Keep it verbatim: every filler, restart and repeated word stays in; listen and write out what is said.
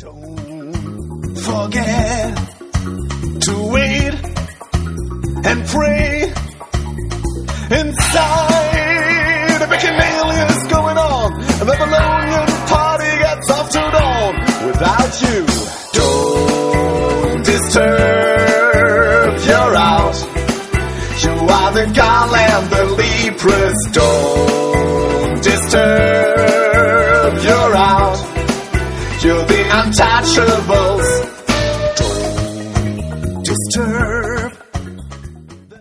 Don't forget to wait and pray. Inside, a bacchanalia is going on. A Babylonian party gets off to dawn. Without you, don't disturb. You're out. You are the garland, the leprous. Don't disturb. You're out. You're the untouchables.